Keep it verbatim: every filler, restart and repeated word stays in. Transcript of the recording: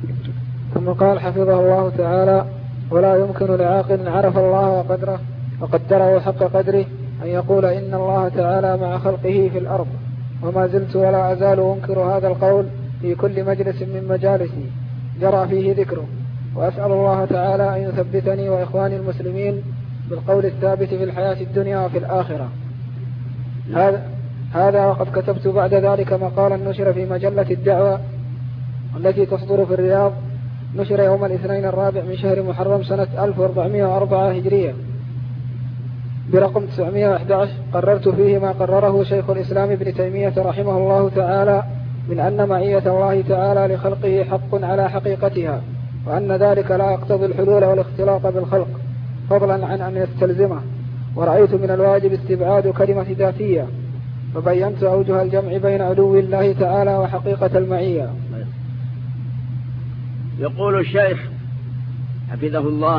ثم قال حفظه الله تعالى: ولا يمكن لعاقل عرف الله وقدره وقدره حق قدره أن يقول إن الله تعالى مع خلقه في الأرض. وما زلت ولا أزال أنكر هذا القول في كل مجلس من مجالسي جرى فيه ذكره، وأسأل الله تعالى أن يثبتني وإخواني المسلمين بالقول الثابت في الحياة الدنيا وفي الآخرة. هذا هذا وقد كتبت بعد ذلك مقالا نشر في مجلة الدعوة التي تصدر في الرياض، نشر يوم الاثنين الرابع من شهر محرم سنة ألف وأربعمائة وأربعة هجرية برقم تسعمائة وأحد عشر، قررت فيه ما قرره شيخ الإسلام ابن تيمية رحمه الله تعالى من أن معية الله تعالى لخلقه حق على حقيقتها، وأن ذلك لا يقتضي الحلول والاختلاط بالخلق فضلا عن أن يستلزمه. ورأيت من الواجب استبعاد كلمة ذاتية، فبينت أوجه الجمع بين علو الله تعالى وحقيقة المعية. يقول الشيخ حفظه الله: